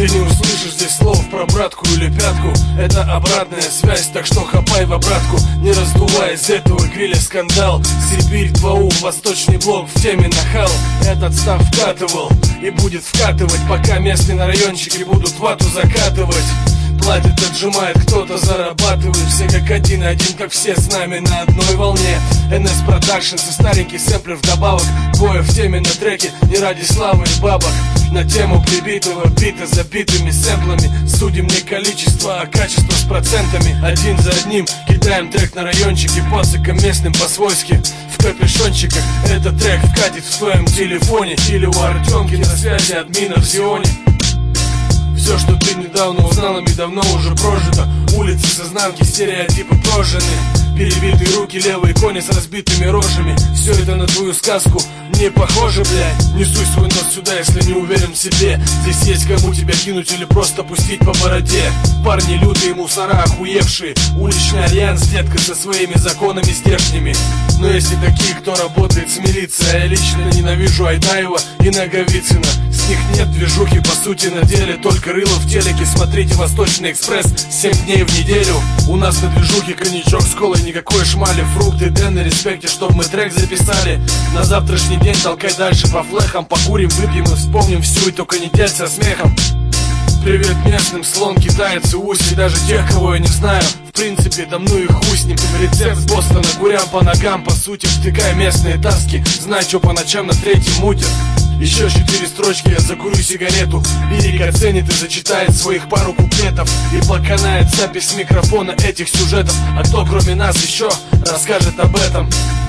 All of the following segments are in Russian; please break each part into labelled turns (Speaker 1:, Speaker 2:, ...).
Speaker 1: Ты не услышишь здесь слов про братку или пятку. Это обратная связь, так что хапай в обратку. Не раздувай из этого гриля скандал. Сибирь, 2У, Восточный блок в теме нахал. Этот став вкатывал и будет вкатывать, пока местные на райончике будут вату закатывать. Платит, отжимает, кто-то зарабатывает. Все как один, как все с нами на одной волне. NS Productions и старенький сэмплер вдобавок. Двое в теме на треке, не ради славы и бабок. На тему прибитого бита забитыми сэмплами. Судим не количество, а качество с процентами. Один за одним кидаем трек на райончике. Пацикам местным по-свойски в капюшончиках. Этот трек вкатит в твоем телефоне. Или у Артемки на связи админа в Зионе. Все, что ты недавно узнал, ими давно уже прожито. Улицы с изнанки, стереотипы прожжены. Перебитые руки, левые кони с разбитыми рожами. Все это на твою сказку не похоже, блядь. Не суй свой нос сюда, если не уверен в себе. Здесь есть кому тебя кинуть или просто пустить по бороде. Парни лютые, мусора охуевшие. Уличный альянс, детка, со своими законами здешними. Но есть и такие, кто работает с милицией. Я лично ненавижу Айдаева и Наговицына. С них нет движухи, по сути, на деле только рыло в телеке. Смотрите Восточный экспресс 7 дней в неделю. У нас на движухе коньячок с колой, никакой шмали. Фрукты, дэн на респекте, чтоб мы трек записали. На завтрашний день толкай дальше по флехам. Покурим, выпьем и вспомним всю, и только не дель со смехом. Привет местным, слон, китайцы, уси, даже тех, кого я не знаю. В принципе, да ну и хуй с ним. Рецепт с Бостона, гурям по ногам, по сути, втыкай местные таски. Знай, что по ночам на третьем мутят. Еще 4 строчки, я закурю сигарету. Лирик оценит и зачитает своих пару куплетов. И поканает запись с микрофона этих сюжетов. А кто кроме нас еще расскажет об этом?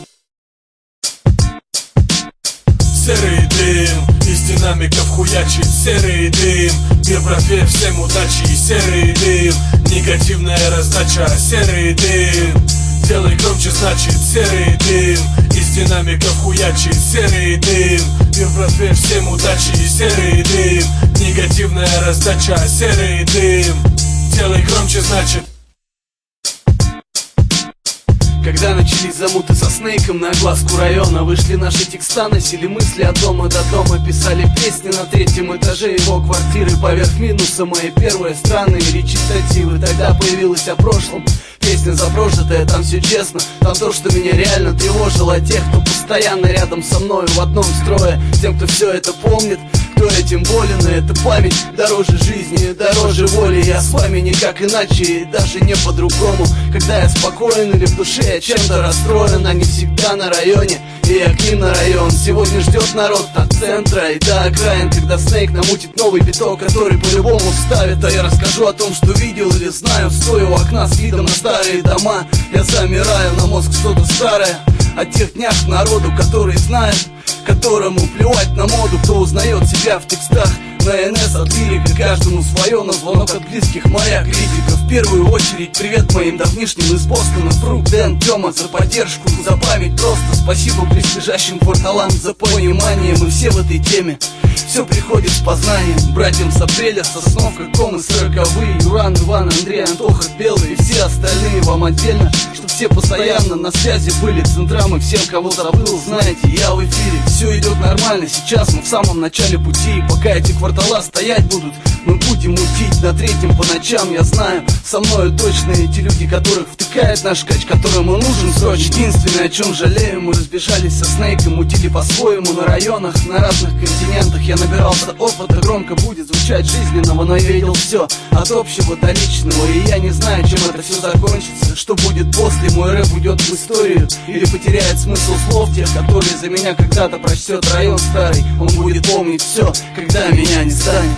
Speaker 1: Серый дым, из динамиков хуячит серый дым. Мир, братве, всем удачи и серый дым. Негативная раздача, серый дым. Делай громче, значит серый дым. Из динамиков хуячит серый дым. Мир, братве, всем удачи и серый дым. Негативная раздача, серый дым. Делай громче, значит. Когда начались замуты со Снейком на огласку района, вышли наши текста, носили мысли от дома до дома. Писали песни на третьем этаже его квартиры. Поверх минуса мои первые странные речитативы. Тогда появилась о прошлом песня запрожитая, там все честно. Там то, что меня реально тревожило. Тех, кто постоянно рядом со мной в одном строе. Тем, кто все это помнит, кто этим болен. И эта память дороже жизни, дороже воли. Я с вами никак иначе и даже не по-другому. Когда я спокоен или в душе я чем-то расстроен, а не всегда на районе. И я к ним на район. Сегодня ждет народ от центра и до окраин. Когда Снейк намутит новый биток, который по-любому вставит. А я расскажу о том, что видел или знаю. Стоя у окна с видом на старые дома, я замираю, на мозг что-то старое. О тех днях к народу, который знает, которому плевать на моду. Кто узнает себя в текстах на НС от лирика. Каждому свое, на звонок от близких моя критика. В первую очередь привет моим давнишним из Бостона. Фрук, Дэн, Тёма за поддержку, за память просто. Спасибо близлежащим кварталам за понимание. Мы все в этой теме, все приходит с познанием. Братьям с апреля, Сосновка, Комы, 40-е, Юран, Иван, Андрей, Антоха, Белый и все остальные вам отдельно. Чтоб все постоянно на связи были. Центрам и всем, кого забыл, знаете, я в эфире. Все идет нормально, сейчас мы в самом начале пути. И пока эти квартала стоять будут, мы будем мутить на третьем по ночам. Я знаю, со мною точно эти люди, которых втыкает наш кач, которому нужен срочно. Единственное, о чем жалею, мы разбежались со Снейком, мутили по-своему на районах, на разных континентах. Я набирался опыта, громко будет звучать жизненного, но я видел все от общего до личного. И я не знаю, чем это все закончится, что будет после. Мой рэп уйдет в историю или потеряет смысл слов тех, которые за меня когда-то прочтет район старый. Он будет помнить все, когда меня не станет.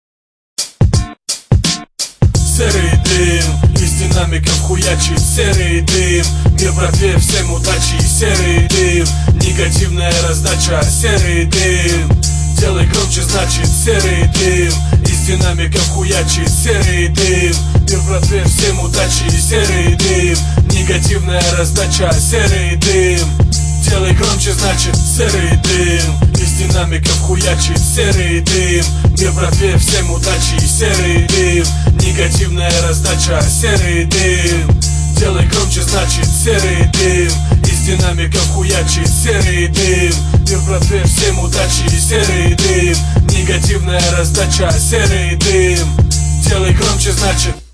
Speaker 1: Серый дым, из динамиков хуячит серый дым. Мир, братве, всем удачи и серый дым. Негативная раздача, серый дым. Делай громче, значит серый дым. Из динамиков хуячит серый дым. Мир, братве, всем удачи и серый дым. Негативная раздача, серый дым. Делай громче, значит серый дым. Из динамиков хуячит серый дым. Мир, братве, всем удачи и серый дым. Негативная раздача, серый дым. Делай громче, значит серый дым. Из
Speaker 2: Из динамиков хуячит серый дым. Мир, братве, всем удачи, серый дым. Негативная раздача, серый дым. Делай громче, значит